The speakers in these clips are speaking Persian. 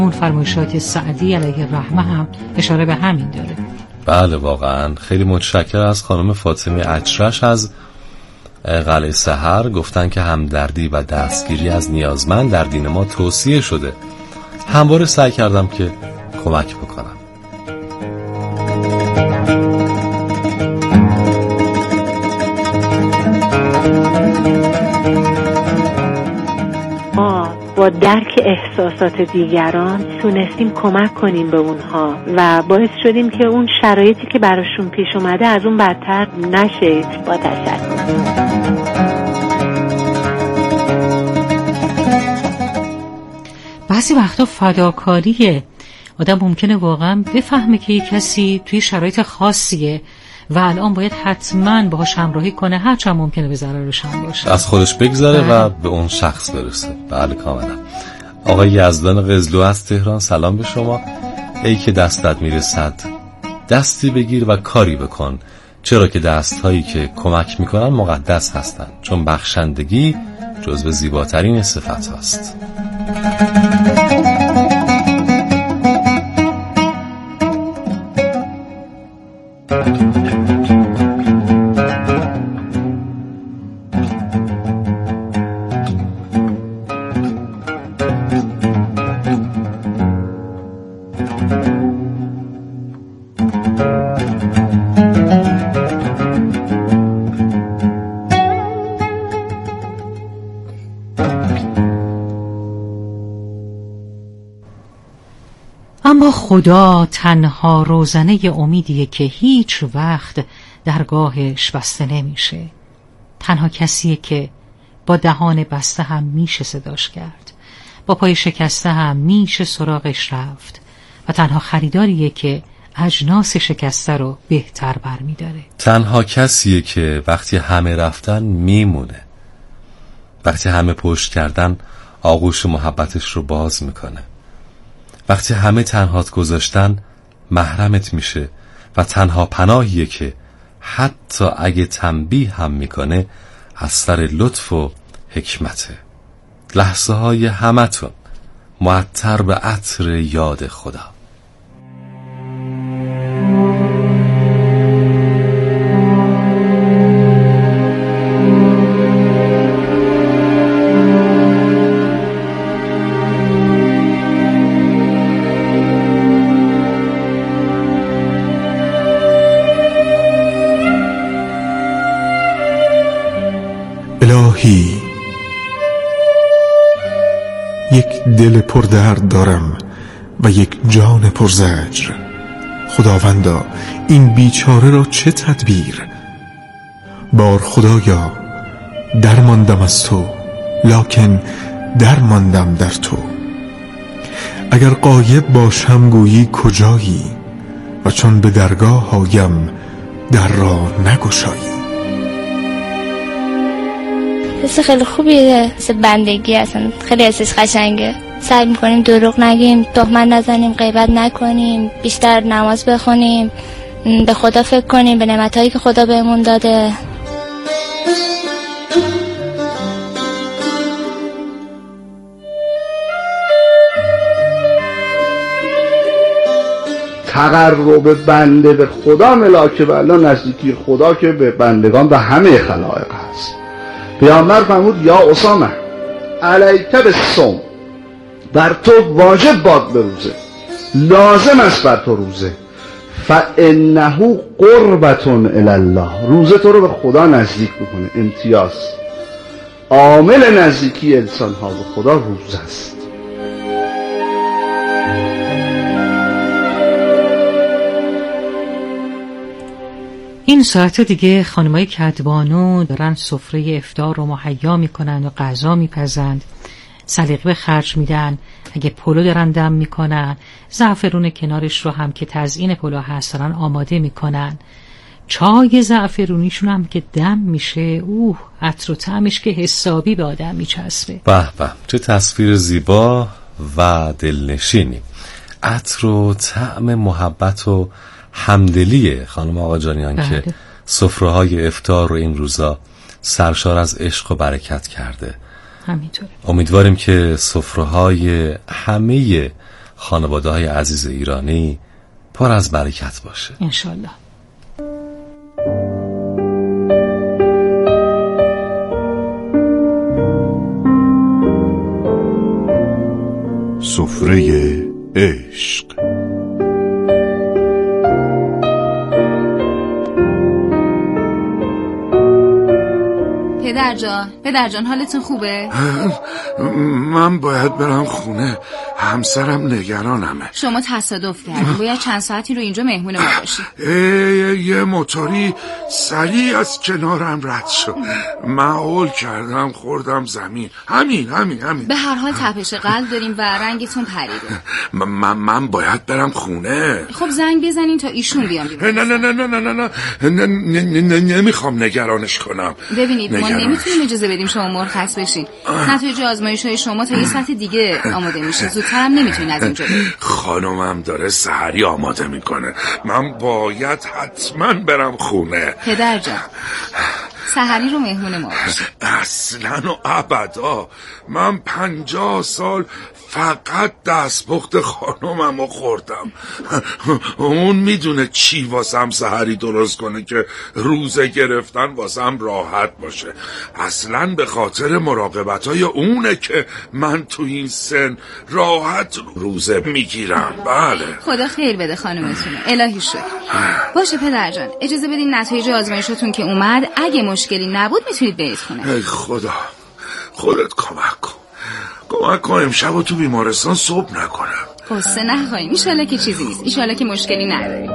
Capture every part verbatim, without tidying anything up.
اون فرمایشات سعدی علیه الرحمه هم اشاره به همین داره. بله واقعا خیلی متشکرم از خانم فاطمه اجرش از قلعه سحر. گفتن که همدردی و دستگیری از نیازمند در دین ما توصیه شده. همواره سعی کردم که کمک بکنم. با درک احساسات دیگران تونستیم کمک کنیم به اونها و باعث شدیم که اون شرایطی که براشون پیش اومده از اون بدتر نشه. با تشکر. بعضی وقتا فداکاریه. آدم ممکنه واقعا بفهمه که یک کسی توی شرایط خاصیه و الان باید حتما باهاش همراهی کنه، هرچند ممکنه به ضررش هم باشه، از خودش بگذره و به اون شخص برسه. بله کاملا. آقای یزدان قزلو از تهران، سلام به شما. ای که دستت میرسد دستی بگیر و کاری بکن، چرا که دستهایی که کمک میکنن مقدس هستن، چون بخشندگی جزو زیباترین صفت هاست. اما خدا تنها روزنه امیدیه که هیچ وقت درگاهش بسته نمیشه. تنها کسیه که با دهان بسته هم میشه صداش کرد، با پای شکسته هم میشه سراغش رفت و تنها خریداریه که اجناس شکسته رو بهتر برمیداره. تنها کسیه که وقتی همه رفتن میمونه، وقتی همه پشت کردن آغوش محبتش رو باز میکنه، وقتی همه تنهات گذاشتن محرمت میشه و تنها پناهیه که حتی اگه تنبیه هم میکنه از سر لطف و حکمته. لحظه های همتون معطر به عطر یاد خدا. الهی، یک دل پردرد دارم و یک جان پرزجر. خداوندا این بیچاره را چه تدبیر؟ بار خدایا درماندم از تو، لکن درماندم در تو. اگر غایب باشم گویی کجایی و چون به درگاه آیم در را نگشایی. حس خیلی خوبیه، حس بندگی اصلا خیلی حسش قشنگه. سعی میکنیم دروغ نگیم، تهمت نزنیم، غیبت نکنیم، بیشتر نماز بخونیم، به خدا فکر کنیم، به نعمتایی که خدا بهمون داده. تقرب بنده به خدا ملاک بلا، نزدیکی خدا که به بندگان و همه خلائق هست. پیامبر فرمود یا اسامه علیک بالصوم، بر تو واجب باد به روزه، لازم است بر تو روزه. فانه قربة الی الله، روزه تو رو به خدا نزدیک بکنه. امتیاز عامل نزدیکی انسان ها به خدا روزه است. این ساعت دیگه خانمای کدبانو دارن سفره افطار رو مهیا میکنن و غذا میپزند، سلیقه به خرج میدن. اگه پلو دارن دم میکنن، زعفرون کنارش رو هم که تزیین پلو هست دارن آماده میکنن. چای زعفرونیشون هم که دم میشه، اوه عطر و طعمش که حسابی به آدم میچسبه. به به، چه تصویر زیبا و دلنشینی. عطر و طعم محبت و همدلیه خانم آقا جانیان که سفره‌های افطار رو این روزا سرشار از عشق و برکت کرده. همینطوره. امیدواریم که سفره‌های همه خانواده های عزیز ایرانی پر از برکت باشه انشالله. سفره عشق. پدر جان، پدر جان حالتون خوبه؟ من باید برم خونه، همسرم نگرانمه. شما تصادف کردین، باید چند ساعتی رو اینجا مهمون ما باشی. یه موتوری سریع از کنارم رد شد، معول کردم خوردم زمین. همین همین همین. به هر حال تپش قلب داریم و رنگتون پریده. من من باید برم خونه. خب زنگ بزنین تا ایشون بیان. نه نه نه نه نه نه نه نمیخوام نگرانش کنم. ببینید ما نمیتونیم اجازه بدیم شما مرخص بشین. نتایج آزمایش‌های شما تا یه ساعت دیگه آماده میشه، زودتر هم نمیتونین از اینجا برید. خانمم داره سحری آماده میکنه، من باید حتما برم خونه. پدر جان سحری رو مهمون ما باشه. اصلا و ابدا. من پنجاه سال فقط دستپخت خانمم رو خوردم. اون میدونه چی واسم سحری درست کنه که روزه گرفتن واسم راحت باشه. اصلا به خاطر مراقبتای اونه که من تو این سن راحت روزه میگیرم. بله خدا خیر بده خانمتونه. الهی شکر. باشه پدر جان اجازه بدین نتایج آزمایشتون که اومد اگه مشکلی نبود میتونید برید خونه. ای خدا خودت کمک کن، کمک کن امشب و تو بیمارستان صبح نکنم. قصه نخواهیم، ایشالا که چیزی نیست، ایشالا که مشکلی نداریم.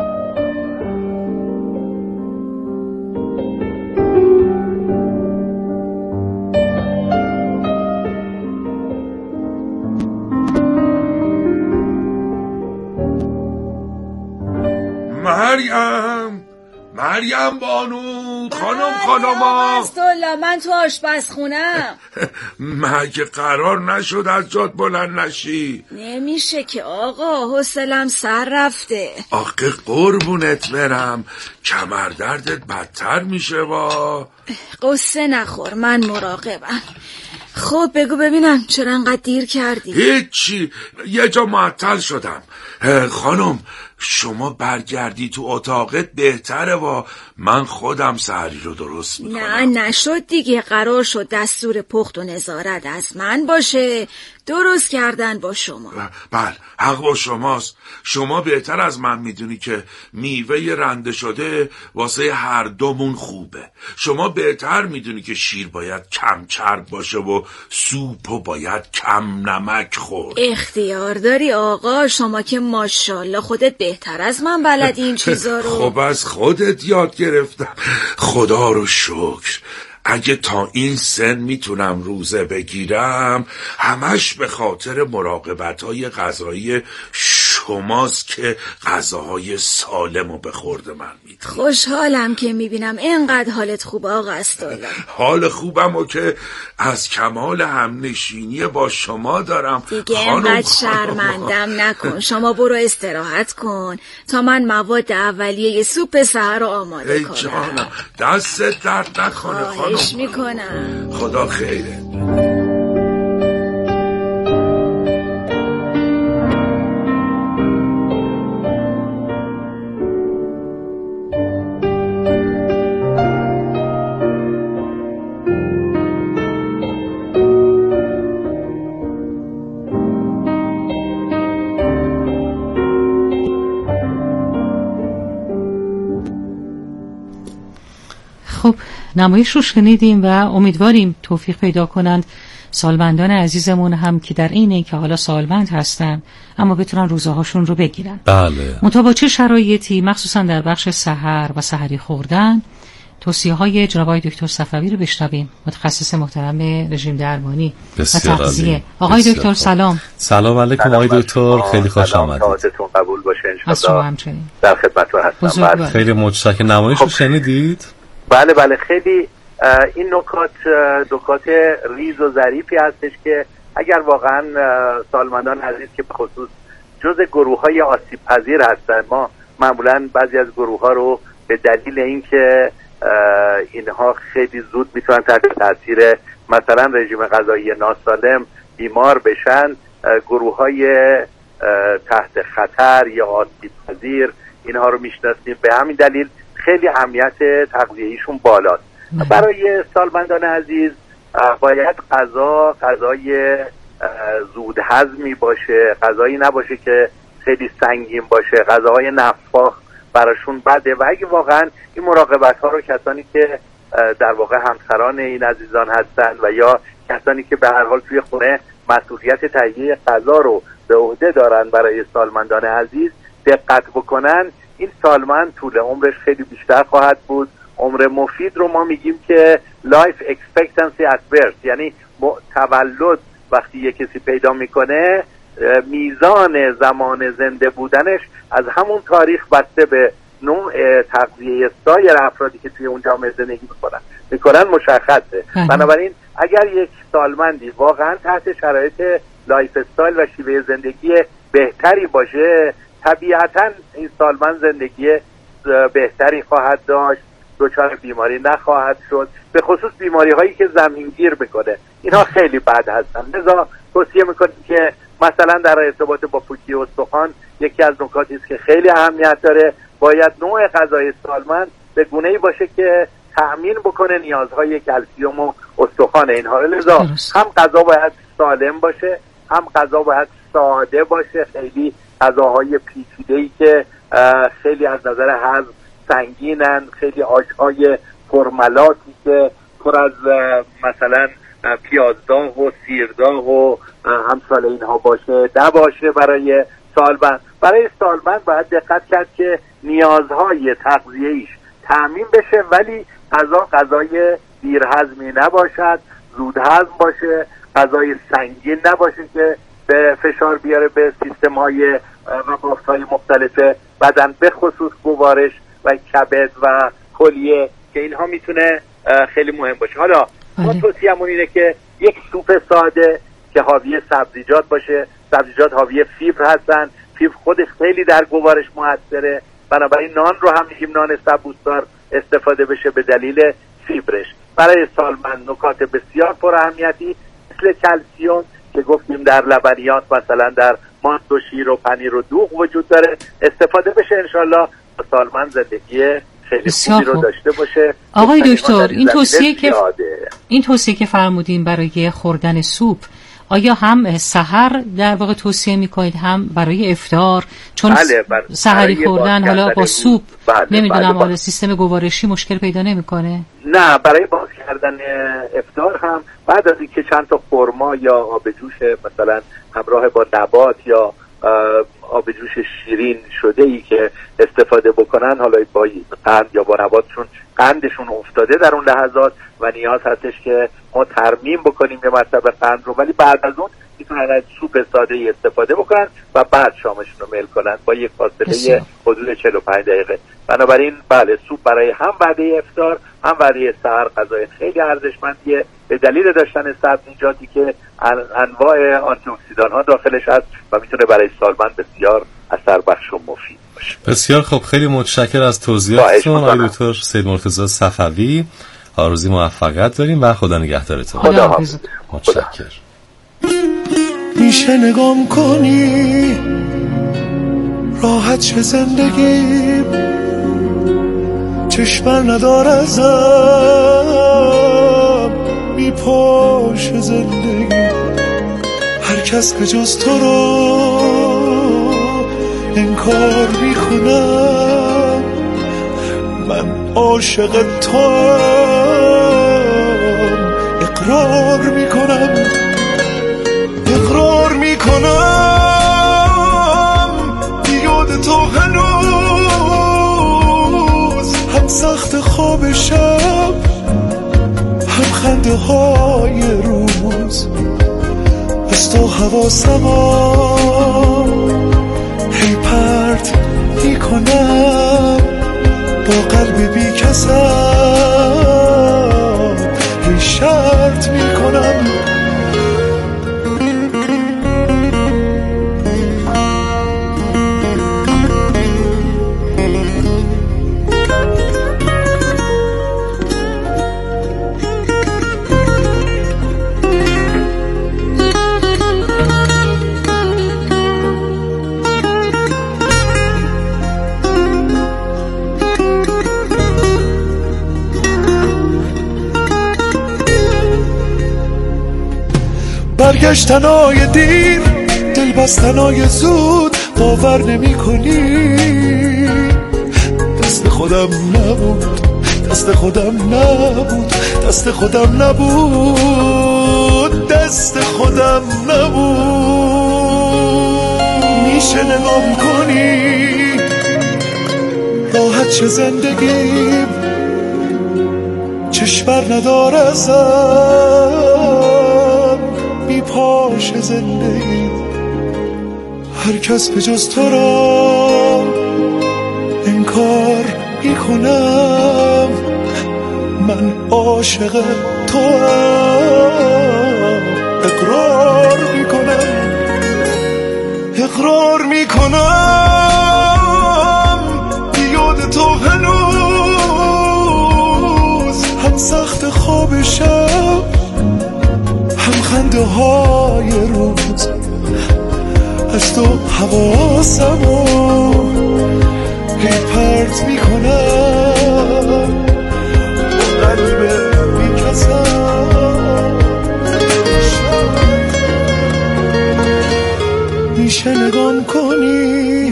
مریم مریم بانو خانم خانما استولا من تو آشپزخونم. مگه قرار نشد از جات بلند نشی؟ نمیشه که آقا، حوصله‌ام سر رفته. آخه قربونت برم کمر دردت بدتر میشه. با قصه نخور، من مراقبم. خب بگو ببینم چرا انقدر دیر کردی؟ هیچی، یه جا معطل شدم. خانم شما برگردی تو اتاقت بهتره و من خودم سحری رو درست میکنم. نه نشد دیگه، قرار شد دستور پخت و نظارت از من باشه، درست کردن با شما. بله حق با شماست. شما بهتر از من میدونی که میوه رنده شده واسه هر دومون خوبه. شما بهتر میدونی که شیر باید کم چرب باشه و سوپو باید کم نمک خورد. اختیار داری آقا، شما که ماشاءالله خودت بهتر از من بلدی این چیزا رو. خب از خودت یاد گرفتم. خدا رو شکر. اگه تا این سن میتونم روزه بگیرم همش به خاطر مراقبت‌های غذایی شماست که غذاهای سالمو به خورد من میدی. خوشحالم که میبینم اینقدر حالت خوب آقا استولا. حال خوبم و که از کمال همنشینی با شما دارم. دیگه اینقدر شرمندم نکن، شما برو استراحت کن تا من مواد اولیه سوپ سحر رو آماده ای کنم. ای جانم دستت درد نکنه خانم. خواهش میکنم. خدا خیره. خب نمایش رو شنیدیم و امیدواریم توفیق پیدا کنند سالمندان عزیزمون هم که در اینه که حالا سالمند هستن اما بتونن روزه هاشون رو بگیرن. بله. منتها با چه شرایطی، مخصوصا در بخش سحر و سحری خوردن، توصیه های جناب آقای دکتر صفوی رو بشنویم، متخصص محترم رژیم درمانی و تغذیه. آقای دکتر سلام. سلام علیکم آقای دکتر، خیلی خوش آمدید. سلامتون قبول باشه از شما همچنین. در خدمتتون هستم. خیلی متشکرم. نمایش رو شنیدید؟ بله بله خیلی این نکات نکات ریز و ظریفی هستش که اگر واقعا سالمندان عزیز که به خصوص جز گروه‌های آسیب پذیر هستن، ما معمولا بعضی از گروه‌ها رو به دلیل اینکه اینها خیلی زود میتونن تحت تاثیر مثلا رژیم غذایی ناسالم بیمار بشن، گروه‌های تحت خطر یا آسیب پذیر اینها رو میشناسیم. به همین دلیل خیلی اهمیت تغذیه‌ایشون بالاست. برای سالمندان عزیز باید غذا غذای زود هضمی باشه، غذایی نباشه که خیلی سنگین باشه، غذاهای نفاخ براشون بده و اگه واقعا این مراقبت ها رو کسانی که در واقع همسران این عزیزان هستن و یا کسانی که به هر حال توی خونه مسئولیت تهیه غذا رو به عهده دارن برای سالمندان عزیز دقت بکنن، این سالمند طول عمرش خیلی بیشتر خواهد بود. عمر مفید رو ما میگیم که life expectancy at birth، یعنی تولد وقتی یک کسی پیدا میکنه میزان زمان زنده بودنش از همون تاریخ بسته به نوع تغذیه سایر افرادی که توی اون جامعه زندگی میکنن میکنن مشخصه. بنابراین اگر یک سالمندی واقعا تحت شرایط لایف استایل و شیوه زندگی بهتری باشه، طبیعتا این سالمند زندگی بهتری خواهد داشت، دچار بیماری نخواهد شد، به خصوص بیماری هایی که زمینگیر بکنه اینها خیلی بد هستن. لذا توصیه میکنیم که مثلا در ارتباط با پوکی استخوان یکی از نکاتی است که خیلی اهمیت داره، باید نوع غذای سالمند به گونه‌ای باشه که تأمین بکنه نیازهای کلسیم و استخوان اینها. لذا هم غذا باید سالم باشه، هم غذا باید ساده باشه، خیلی غذاهای پیچیده‌ای که خیلی از نظر هضم سنگینن، خیلی آش‌های پرملاتی که پر از مثلا پیازداغ و سیرداغ و همسال اینها باشه نباشه برای سالمند. برای سالمند باید دقت کرد که نیازهای تغذیه‌ایش تأمین بشه، ولی غذا غذای دیرهضمی نباشد، زود هضم باشه، غذای سنگین نباشه که به فشار بیاره به سیستم‌های و بافت‌های مختلف بدن، به خصوص گوارش و کبد و کلیه که اینها میتونه خیلی مهم باشه. حالا ما توصیه‌مون اینه که یک سوپ ساده که حاوی سبزیجات باشه، سبزیجات حاوی فیبر هستن، فیبر خودش خیلی در گوارش موثره، بنابراین نان رو هم میگیم نان سبوسدار استفاده بشه به دلیل فیبرش. برای سالمند نکات بسیار پر اهمیتی مثل کلسیم که گفتیم در لبنیات مثلا در ماست و شیر و پنیر و دوغ وجود داره استفاده بشه، انشالله سالمند زندگی خیلی خوبی رو داشته باشه. آقای دکتر این توصیه که این توصیه که فرمودین برای خوردن سوپ آیا هم سحر در واقع توصیه میکنید هم برای افطار؟ چون بله سحری خوردن حالا با سوپ بله نمیدونم حالا بله سیستم گوارشی مشکل پیدا نمیکنه؟ نه، برای باز کردن افطار هم بعد از اینکه چند تا خرما یا آب جوش مثلا همراه با نبات یا آب جوش شیرین شده ای که استفاده بکنن، حالا با قند یا با نبات، چون قندشون افتاده در اون لحظات و نیاز هستش که ما ترمیم بکنیم یه مرتبه قند رو، ولی بعد از اون میتونن از سوپ ساده ای استفاده بکنن و بعد شامشون رو میل کنن با یک فاصله حدود چهل و پنج دقیقه. بنابراین بله سوپ برای هم وعده افطار هم وعده سحر غذای خیلی ارزشمندیه به دلیل داشتن سبزیجاتی که انواع آنتی اکسیدان ها داخلش هست و میتونه برای سالمند بسیار اثر بخش و مفید باشه. بسیار خب، خیلی متشکرم از توضیحاتتون آقای دکتر سید مرتضی صفوی. آرزوی موفقیت داریم و خدا نگهدارتون. خدا حافظ. متشکرم. میشه نگام کنی راحت چه زندگی، چشمر ندار ازم میپاش زندگی، هر کس به جز تو رو انکار میکنم، من عاشق تو اقرار میکنم، اقرار میکنم بیاد تو هنوز هم سخت خواب شب هم خنده های روز، از تو حواسمو هی پرت میکنم، با قلب بی کسم هی شرط میکنم. برگشتنای دیر، دل بستنای زود، باور نمی کنی. دست خودم نبود، دست خودم نبود، دست خودم نبود، دست خودم نبود. میشه نگام کنی راحت چه زندگیم، چشمر ندار ازم بی پاش زندگی. هر کس به جز تو را انکار میکنم، من عاشق تو اقرار میکنم، اقرار میکنم. یاد تو هنوز هم سخت خواب شب، هم خنده های روز. از تو حواسمو هی پرت میکنم، قلب میکسم. میشه نگام کنی،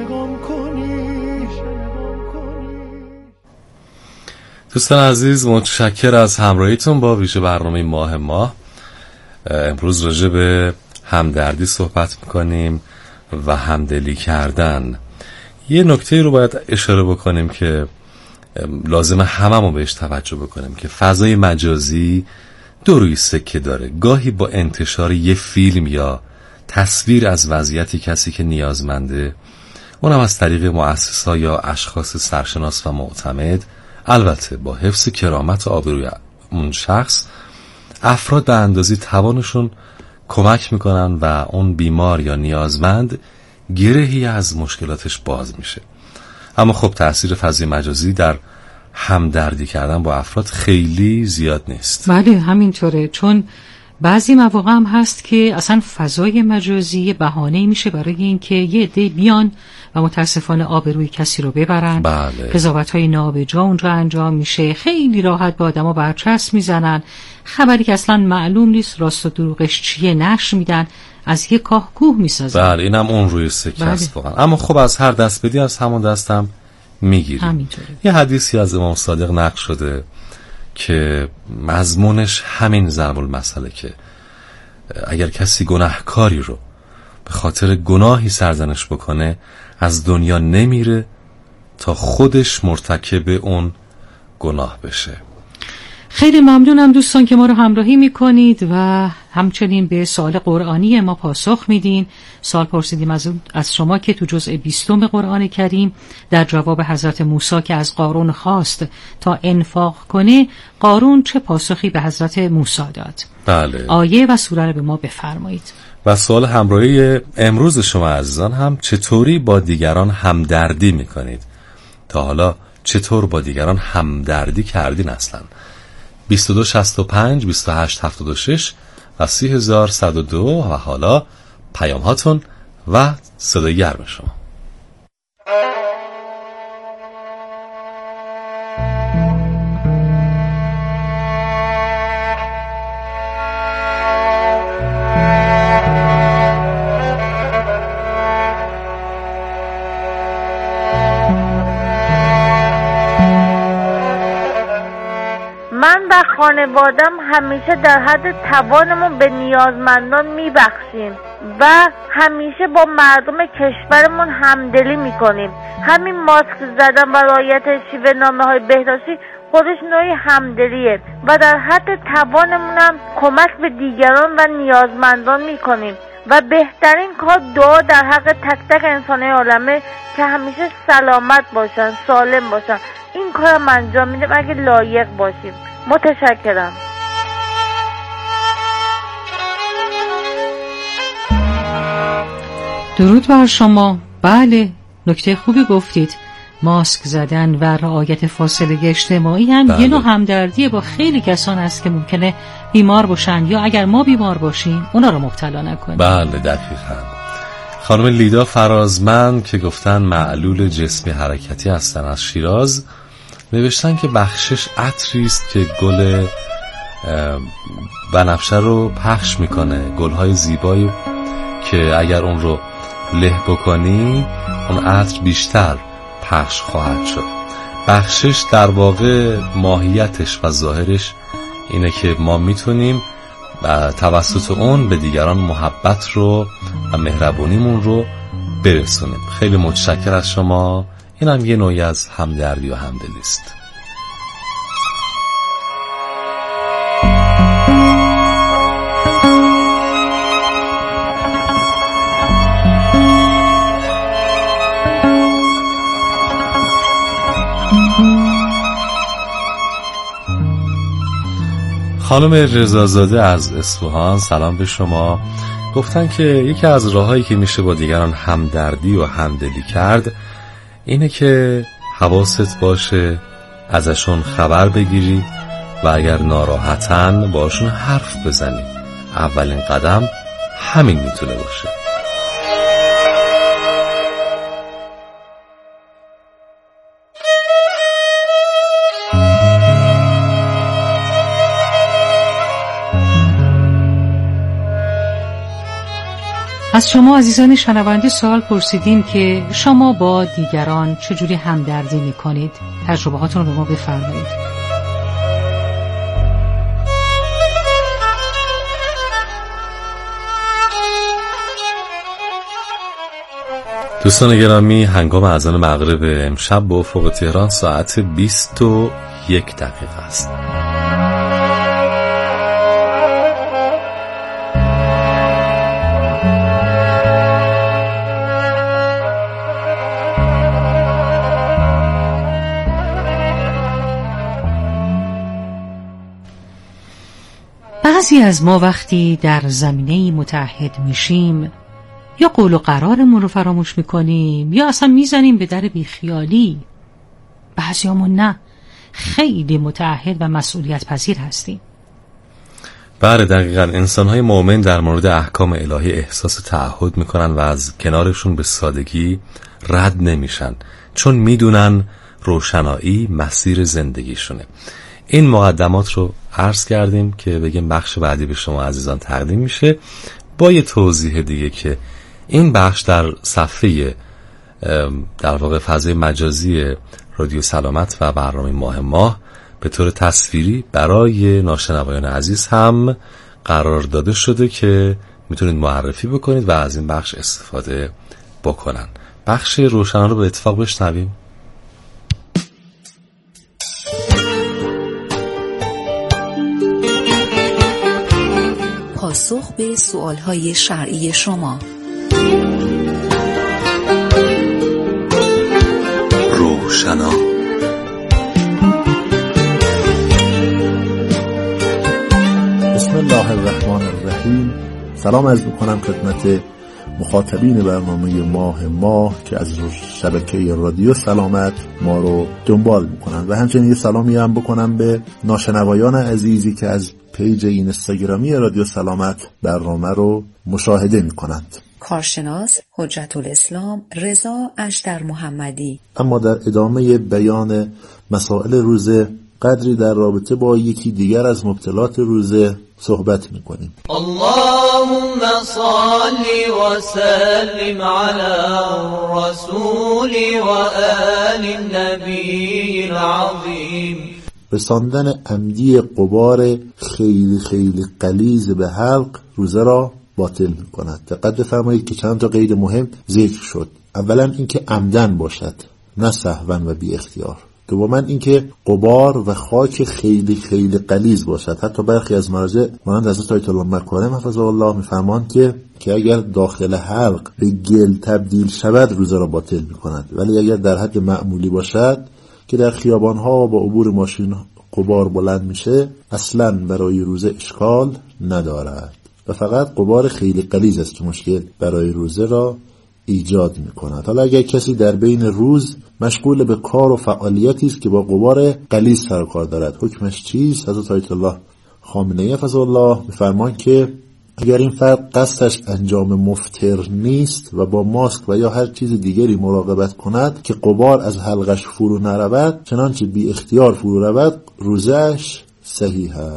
دوستان عزیز، متشکر از همراهیتون با ویژه برنامه ماه ماه. امروز راجع به همدردی صحبت میکنیم و همدلی کردن. یه نکته رو باید اشاره بکنیم که لازمه هممون بهش توجه بکنیم که فضای مجازی دو روی سکه داره. گاهی با انتشار یه فیلم یا تصویر از وضعیتی کسی که نیازمنده، اونم از طریق مؤسسه‌ها یا اشخاص سرشناس و معتمد، البته با حفظ کرامت و آبروی اون شخص، افراد به اندازه توانشون کمک میکنن و اون بیمار یا نیازمند گرهی از مشکلاتش باز میشه. اما خب تأثیر فضای مجازی در همدردی کردن با افراد خیلی زیاد نیست. بله همینطوره، چون بعضی مواقع هم هست که اصلا فضای مجازی بهانه‌ای میشه برای اینکه یه عده بیان و متاسفانه آبروی کسی رو ببرن. بله. قضاوت‌های نابجا اونجا انجام میشه، خیلی راحت به آدم‌ها برچسب میزنن، خبری که اصلا معلوم نیست راست و دروغش چیه نشر میدن، از یه کاه کوه میسازن. بله اینم اون روی سکه است واقعا. اما خب از هر دست بدی از همون دستم میگیریم. همینطوره. یه حدیثی از امام صادق نقل شده که مضمونش همین ضرب المثله که اگر کسی گناهکاری رو به خاطر گناهی سرزنش بکنه از دنیا نمیره تا خودش مرتکب اون گناه بشه. خیلی ممنونم دوستان که ما رو همراهی میکنید و همچنین به سوال قرآنی ما پاسخ میدین. سوال پرسیدیم از, از شما که تو جزء بیستم قرآن کریم در جواب حضرت موسی که از قارون خواست تا انفاق کنه، قارون چه پاسخی به حضرت موسی داد؟ بله. آیه و سوره رو به ما بفرمایید. و سوال همراهی امروز شما عزیزان هم چطوری با دیگران همدردی میکنید؟ تا حالا چطور با دیگران همدردی کردین اصلا؟ بیست و دو شصت و پنج بیست و هشت هفتاد و شش و سی هزار صد و دو و حالا پیام هاتون و صدای گرم شما. من و خانوادم همیشه در حد توانمون به نیازمندان میبخشیم و همیشه با مردم کشورمون همدلی میکنیم. همین ماسک زدن و رعایت شیوه نامه های بهداشتی خودش نوعی همدلیه و در حد توانمونم کمک به دیگران و نیازمندان میکنیم و بهترین کار دعا در حق تک تک انسانهای عالمه که همیشه سلامت باشن، سالم باشن. این کارم انجام میدیم اگه لایق باشیم. متشکرم. درود بر شما. بله نکته خوبی گفتید. ماسک زدن و رعایت فاصله اجتماعی هم بله. یه نوع همدردی با خیلی کسان است که ممکنه بیمار باشن یا اگر ما بیمار باشیم اونا رو مبتلا نکنیم. بله دقیقاً. خانم لیدا فرازمند که گفتن معلول جسمی حرکتی هستن از شیراز، نوشتن که بخشش عطری است که گل بنفشه رو پخش میکنه، گلهای زیبایی که اگر اون رو له بکنی اون عطر بیشتر پخش خواهد شد. بخشش در واقع ماهیتش و ظاهرش اینه که ما میتونیم توسط اون به دیگران محبت رو و مهربونیمون رو برسونیم. خیلی متشکر از شما. این هم یه نوعی از همدردی و همدلی است. خانم رضازاده از اصفهان، سلام به شما. گفتن که یکی از راهایی که میشه با دیگران همدردی و همدلی کرد اینه که حواست باشه ازشون خبر بگیری و اگر ناراحتن باشون حرف بزنی. اولین قدم همین میتونه باشه. از شما عزیزان شنونده سوال پرسیدیم که شما با دیگران چجوری همدردی میکنید؟ تجربهاتون رو به ما بفرمایید. دوستان گرامی، هنگام اذان مغرب امشب با افق تهران ساعت بیست و یک دقیقه است. بعضی از ما وقتی در زمینه‌ای متعهد میشیم یا قول و قرارمون رو فراموش میکنیم یا اصلا میزنیم به در بیخیالی. بعضیامون نه، خیلی متعهد و مسئولیت پذیر هستیم. بله دقیقاً، انسان‌های مؤمن در مورد احکام الهی احساس تعهد میکنن و از کنارشون به سادگی رد نمیشن، چون میدونن روشنایی مسیر زندگیشونه. این مقدمات رو عرض کردیم که بگیم بخش بعدی به شما عزیزان تقدیم میشه با یه توضیح دیگه که این بخش در صفحه در واقع فضای مجازی رادیو سلامت و برنامه ماه ماه به طور تصویری برای ناشنوایان عزیز هم قرار داده شده که میتونید معرفی بکنید و از این بخش استفاده بکنن. بخش روشنان رو به اتفاق بشنویم. پاسخ به سوالهای شرعی شما. روشنا. بسم الله الرحمن الرحیم. سلام عرض میکنم خدمت مخاطبین برنامه ماه ماه که از شبکه رادیو سلامت ما رو دنبال میکنن و همچنین یه سلامی هم بکنم به ناشنوایان عزیزی که از پیج اینستاگرامی رادیو سلامت برنامه رو مشاهده میکنند. کارشناس حجت الاسلام رضا اشتر محمدی. اما در ادامه بیان مسائل روزه قدری در رابطه با یکی دیگر از مبتلات روزه صحبت میکنیم. اللهم صل و سلم علی الرسول و آل النبی العظیم. رساندن عمدی غبار خیلی خیلی غلیظ به حلق روزه را باطل میکند. دقت بفرمایید که چند تا قید مهم ذکر شد. اولا اینکه عمدن باشد، نه سهوا و بی اختیار. دوما اینکه غبار و خاک خیلی خیلی غلیظ باشد. حتی برخی از مراجع مانند حضرت آیت الله مکارم حفظه الله میفرمایند که که اگر داخل حلق به گل تبدیل شود روزه را باطل میکند، ولی اگر در حد معمولی باشد که در خیابان‌ها با عبور ماشین غبار بلند میشه اصلاً برای روزه اشکال ندارد و فقط غبار خیلی غلیظ است که مشکل برای روزه را ایجاد میکند. حالا اگر کسی در بین روز مشغول به کار و فعالیتی است که با غبار غلیظ سر و کار دارد، حکمش چیست؟ حضرت آیت الله خامنه‌ای حفظه الله میفرمایند که اگر این فرد قصدش انجام مفطر نیست و با ماسک و یا هر چیز دیگری مراقبت کند که غبار از حلقش فرو نرود، چنانچه بی اختیار فرو رود، روزه‌اش صحیح است.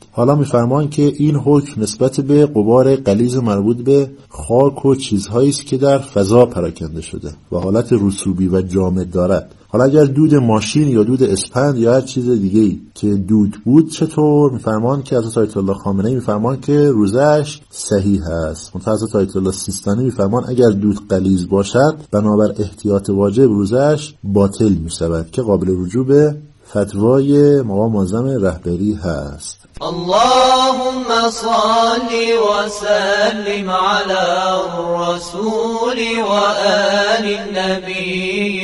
حالا میفرمان که این حکم نسبت به غبار غلیظ مربوط به خاک و چیزهایی است که در فضا پراکنده شده و حالت رسوبی و جامد دارد. حالا اگر دود ماشین یا دود اسپند یا هر چیز دیگه‌ای که دود بود چطور؟ میفرمان که حضرت آیت الله خامنه‌ای میفرمان که روزش صحیح است. منتها حضرت آیت الله سیستانی میفرمان اگر دود غلیظ باشد بنابر احتیاط واجب روزش باطل میشود که قابل رجوع به فتوای مقام معظم رهبری هست. اللهم صل وسلم على الرسول وآل النبي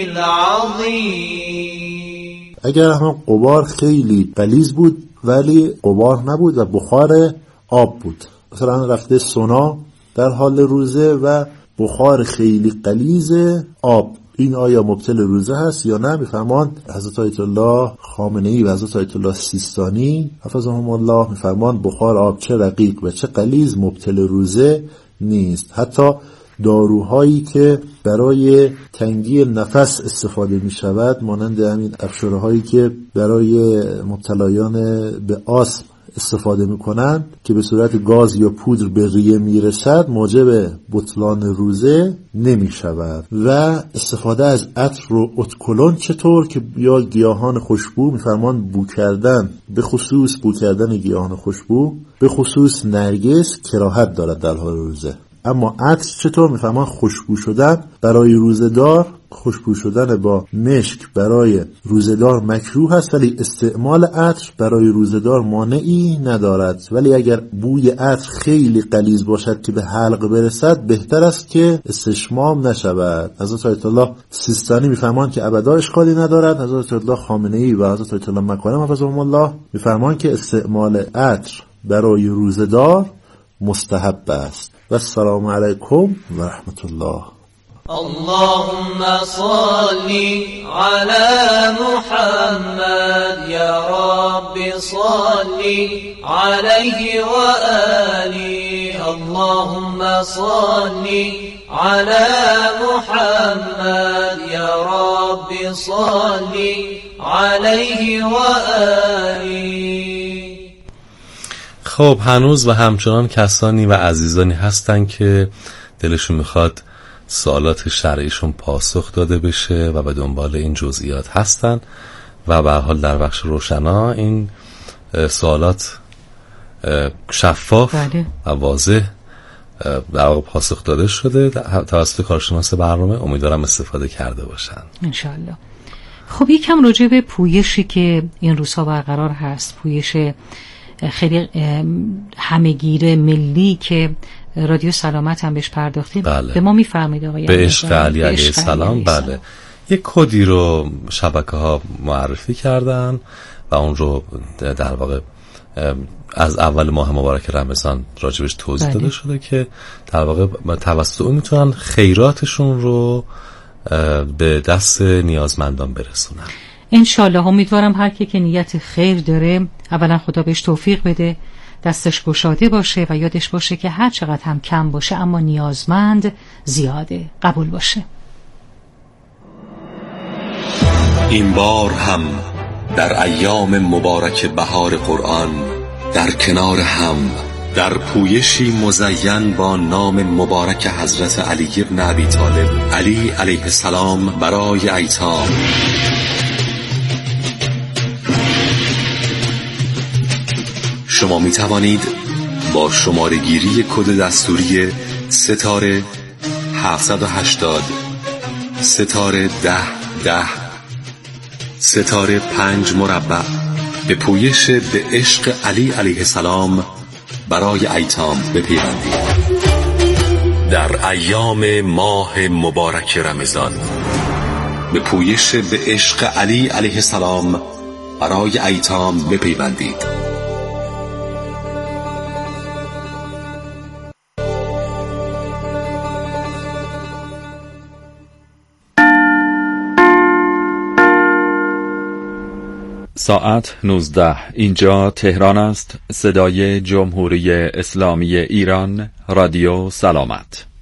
العظیم. اگر هم غبار خیلی غلیظ بود ولی غبار نبود و بخار آب بود، مثلا رفته سونا در حال روزه و بخار خیلی غلیظ آب، این آیا مبطل روزه هست یا نه؟ میفرمان حضرت آیت الله خامنه‌ای و حضرت آیت الله سیستانی حفظهم الله میفرمان بخار آب چه رقیق و چه غلیظ مبطل روزه نیست. حتی داروهایی که برای تنگی نفس استفاده می شود مانند همین افشاره هایی که برای مبتلایان به آسم استفاده میکنن که به صورت گاز یا پودر به ریه میرسد موجب بطلان روزه نمی شود. و استفاده از عطر و اتکلون چطور که یا گیاهان خوشبو میفرمان بو کردن، به خصوص بو کردن گیاهان خوشبو به خصوص نرگس کراهت دارد در حال روزه. اما عطر چطور؟ میفرمان خوشبو شدن برای روزه‌دار، خوشبو شدن با مشک برای روزه‌دار مکروه است ولی استعمال عطر برای روزه‌دار مانعی ندارد. ولی اگر بوی عطر خیلی غلیظ باشد که به حلق برسد بهتر است که استشمام نشود. حضرت آیت الله سیستانی میفرمان که ابدا اشکالی ندارد. حضرت آیت الله خامنه‌ای و حضرت آیت الله مکارم حفظهم الله میفرمان که استعمال عطر برای روزه‌دار مستحب است. و السلام علیکم و رحمت الله. اللهم صل على محمد يا رب صل عليه وآله. اللهم صل على محمد يا رب صل عليه وآله. خب هنوز و همچنان کسانی و عزیزانی هستن که دلشون میخواد سوالات شرعیشون پاسخ داده بشه و به دنبال این جزئیات هستن و به هر حال در بخش روشنا این سوالات شفاف بله. و واضح در واقع پاسخ داده شده توسط کارشناس برنامه. امیدوارم استفاده کرده باشن انشالله. خب یکم راجع به پویشی که این روزها برقرار هست، پویش خیلی همه‌گیر ملی که رادیو سلامت هم بهش پرداختیم. بله. به ما میفرمایید آقای به عشق علی علیه السلام. بله یک کدی رو شبکه ها معرفی کردن و اون رو در واقع از اول ماه مبارک رمضان راجبش توضیح داده شده که در واقع توسط اون میتونن خیراتشون رو به دست نیازمندان برسونن. انشالله. امیدوارم هر کی که نیت خیر داره اولا خدا بهش توفیق بده، دستش گشاده باشه و یادش باشه که هر چقدر هم کم باشه اما نیازمند زیاده، قبول باشه. این بار هم در ایام مبارک بهار قرآن در کنار هم در پویشی مزین با نام مبارک حضرت علی ابن ابی طالب علی علیه السلام برای ایتام شما می توانید با شماره گیری کد دستوری ستاره هفتصد و هشتاد ستاره ده ده ستاره پنج مربع به پویش به عشق علی علیه السلام برای ایتام بپیوندید. در ایام ماه مبارک رمضان به پویش به عشق علی علیه السلام برای ایتام بپیوندید. ساعت نوزده. اینجا تهران است. صدای جمهوری اسلامی ایران، رادیو سلامت.